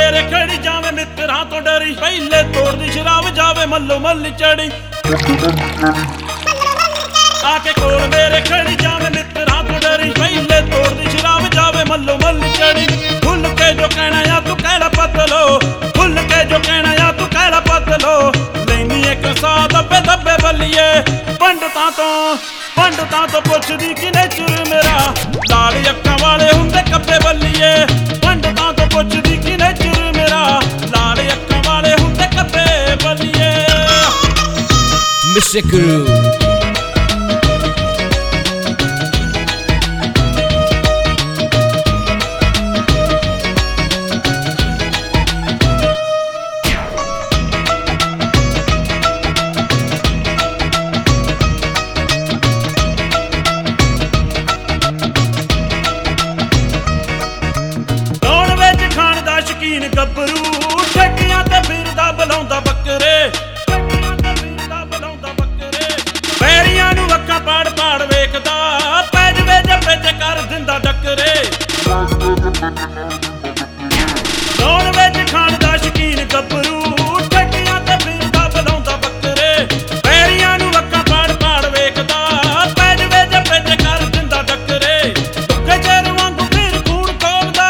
ਮੇਰੇ ਖੜੀ ਜਾਵੇ ਮਿੱਤਰਾਂ ਤੋਂ ਡਰੀ ਪਹਿਲੇ ਤੋੜਦੀ ਸ਼ਰਾਬ ਜਾਵੇ ਮੱਲੋ ਮੱਲੀ ਚੜੀ ਆਕੇ ਕੋਲ ਮੇਰੇ ਖੜੀ ਜਾਵੇ ਮਿੱਤਰਾਂ ਤੋਂ ਡਰੀ ਪਹਿਲੇ ਤੋੜਦੀ ਸ਼ਰਾਬ ਜਾਵੇ ਮੱਲੋ ਮੱਲੀ ਚੜੀ ਭੁੱਲ ਕੇ ਜੋ ਕਹਿਣਾ ਆ ਤੂੰ ਕਹਿਲਾ ਪਤਲੋ ਭੁੱਲ ਕੇ ਜੋ ਕਹਿਣਾ ਆ ਤੂੰ ਕਹਿਲਾ ਪਤਲੋ ਲੈਨੀ ਇੱਕ ਸਾਹ ਦੱਬੇ ਦੱਬੇ ਬੱਲੀਏ ਪੰਡਤਾਂ ਤੋਂ ਪੁੱਛਦੀ ਕਿਨੇ ਚੁਰ ਮੇਰਾ ਲਾਲ ਅੱਖਾਂ ਵਾਲੇ ਹੁੰਦੇ ਕੱਬੇ ਬੱਲੀਏ ਪੰਡਤਾਂ ਤੋਂ ਪੁੱਛਦੀ ਕਿਨੇ ਚੁਰ ਮੇਰਾ ਲਾਲ ਅੱਖਾਂ ਵਾਲੇ ਹੁੰਦੇ ਕੱਬੇ ਬੱਲੀਏ Mr. Guru ਸ਼ਕੀਨ ਗੱਭਰੂ ਠੱਗੀਆਂ ਤੇ ਫਿਰਦਾ ਬੁਲਾਉਂਦਾ ਬੱਕਰੇ ਪੈਰੀਆਂ ਨੂੰ ਅੱਖਾਂ ਪਾੜ ਪਾੜ ਵੇਖਦਾ ਪੈ ਜਵੇ ਜੱਪੇ ਚ ਕਰ ਦਿੰਦਾ ਡੱਕਰੇ ਸੌਣ ਵਿੱਚ ਖਾਣ ਦਾ ਸ਼ਕੀਨ ਗੱਭਰੂ ਠੱਗੀਆਂ ਤੇ ਫਿਰਦਾ ਬੁਲਾਉਂਦਾ ਬੱਕਰੇ ਪੈਰੀਆਂ ਨੂੰ ਅੱਖਾਂ ਪਾੜ ਪਾੜ ਵੇਖਦਾ ਪੈ ਜਵੇ ਜੱਪੇ ਚ ਕਰ ਦਿੰਦਾ ਡੱਕਰੇ ਗਜਰ ਵਾਂਗੂ ਫਿਰ ਖੂਨ ਖੋਲਦਾ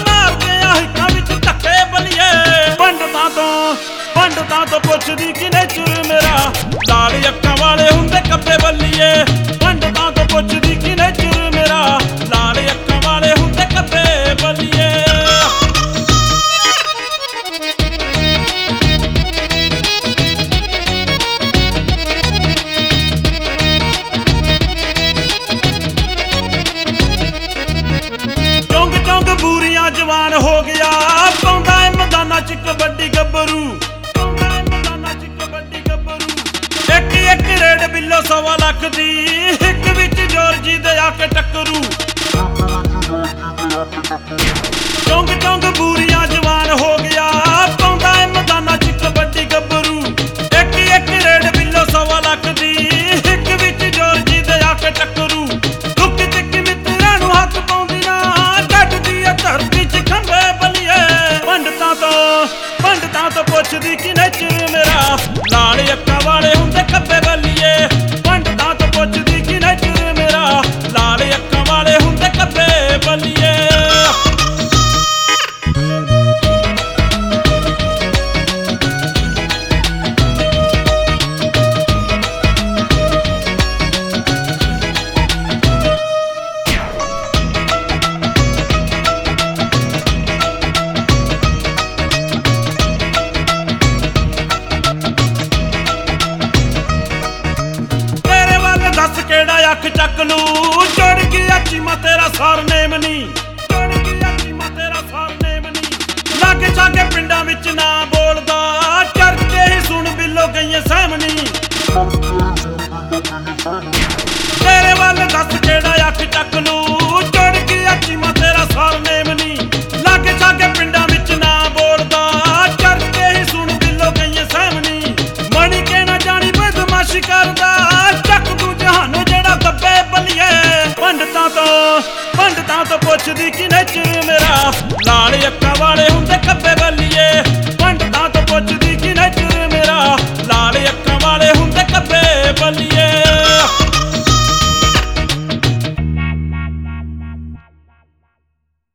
ਪੰਡਤਾਂ ਤੋਂ ਪੁੱਛਦੀ ਕਿਨੇ ਚੁਰ ਮੇਰਾ ਲਾਲ ਅੱਖਾਂ ਵਾਲੇ ਹੁੰਦੇ ਕੱਬੇ ਬੱਲੀਏ ਪੰਡਤਾਂ ਤੋਂ ਪੁੱਛਦੀ ਕਿਨੇ ਚੁਰ ਮੇਰਾ ਲਾਲ ਅੱਖਾਂ ਵਾਲੇ ਹੁੰਦੇ ਕੱਬੇ ਬੱਲੀਏ ਚੁੰਗ ਚੁੰਗ ਬੂਰੀਆਂ ਜਵਾਨ ਹੋ ਗਿਆ ਪਾਉਂਦਾ ਏ ਮੈਦਾਨਾਂ ਚ ਕਬੱਡੀ ਗੱਭਰੂ ਇੱਕ ਰੇਡ ਬਿੱਲੋ 1.25 ਲੱਖ ਦੀ ਹਿੱਕ ਵਿੱਚ ਜੋਰਜੀ ਦੇ ਆ ਕੇ ਟੱਕਰੂ ਚੁੰਗ ਚੁੰਗ ਬੂਰੀਆਂ ਜਵਾਨ ਹੋ ਗਿਆ ਪਾਉਂਦਾ ਏ ਮੈਦਾਨਾਂ ਚ ਕਬੱਡੀ ਗੱਭਰੂ ਇੱਕ ਰੇਡ ਬਿੱਲੋ 1.25 ਲੱਖ ਦੀ ਹਿੱਕ ਵਿੱਚ ਜੋਰਜੀ ਦੇ ਆ ਕੇ ਟੱਕਰੂ ਦੁੱਖ ਚੱਕ ਮਿੱਤਰਾਂ ਨੂੰ ਹੱਥ ਪਾਉਂਦੀ ਨਾ ਕੱਢਦੀ ਏ ਧਰਤੀ ਚ ਖੰਭੇ ਬੱਲੀਏ ਪੰਡਤਾਂ ਤੋਂ ਪੁੱਛਦੀ ਕਿਨੇ ਚੁਰ ਮੇਰਾ ਲਾਲ ਅੱਖਾਂ ਵਾਲੇ ਹੁੰਦੇ ਕੱਬੇ ਬੱਲੀਏ ਪੰਡਤਾਂ ਤੋਂ ਪੁੱਛਦੀ ਕਿਨੇ ਚੁਰ ਮੇਰਾ ਲਾਲ ਅੱਖਾਂ ਵਾਲੇ ਹੁੰਦੇ ਕੱਬੇ ਬੱਲੀਏ ਕਿਹੜਾ ਅੱਖ ਚੱਕ ਲੂ ਜੁੜ ਗਿਆ ਚੀਮਾ ਤੇਰਾ ਸਰਨੇਮ ਨੀ ਲਾਗੇ ਛਾਗੇ ਪਿੰਡਾਂ ਵਿੱਚ ਨਾ ਬੋਲਦਾ ਚਰਚੇ ਹੀ ਸੁਣ ਬਿੱਲੋ ਗਈਏ ਸਾਹਮਣੀ ਤੇਰੇ ਵੱਲ ਦੱਸ ਕਿਹੜਾ ਅੱਖ ਚੱਕ ਲੂ ਜੁੜ ਗਿਆ ਚੀਮਾ ਤੇਰਾ ਸਰਨੇਮ ਨੀ ਲਾਗੇ ਛਾਗੇ ਪਿੰਡਾਂ ਵਿੱਚ ਨਾ ਬੋਲਦਾ ਚਰਚੇ ਹੀ ਸੁਣ ਬਿੱਲੋ ਗਈਏ ਸਾਹਮਣੀ ਮਣੀ ਕੇ ਨਾ ਜਾਣੀ ਬਦਮਾਸ਼ੀ ਕਰਦਾ ਚੱਕ ਤੂੰ ਜਹਾਨ ਜਿਹੜਾ ਦੱਬੇ ਬੱਲੀਏ ਪੰਡਤਾਂ ਤੋਂ ਪੁੱਛਦੀ ਕਿ